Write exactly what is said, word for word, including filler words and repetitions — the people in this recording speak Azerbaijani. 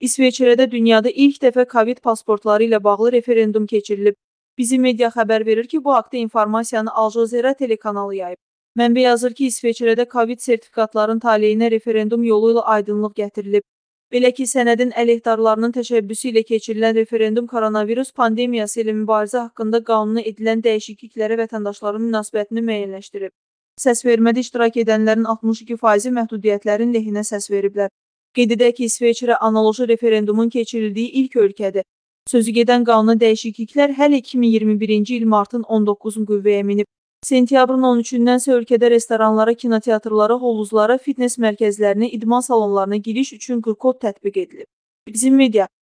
İsveçrədə dünyada ilk dəfə Covid pasportları ilə bağlı referendum keçirilib. Bizim media xəbər verir ki, bu haqda informasiyanı Al Jazeera telekanalı yayıb. Mənbə yazır ki, İsveçrədə Covid sertifikatların taleyinə referendum yolu ilə aydınlıq gətirilib. Belə ki, sənədin əleyhdarlarının təşəbbüsü ilə keçirilən referendum koronavirus pandemiyası ilə mübarizə haqqında qanuna edilən dəyişikliklərə vətəndaşların münasibətini müəyyənləşdirib. Səsvermədə iştirak edənlərin altmış iki faizi məhdudiyyətlərin lehinə səs veriblər. Qeyd edək ki, İsveçrə analoji referendumun keçirildiyi ilk ölkədir. Sözü gedən qanuna dəyişikliklər hələ iki min iyirmi birinci il martın on doqquzunda qüvvəyə minib. Sentyabrın on üçündən isə ölkədə restoranlara, kinoteatrlara, hovuzlara, fitness mərkəzlərinə, idman salonlarına giriş üçün qırx kod tətbiq edilib. Bizim media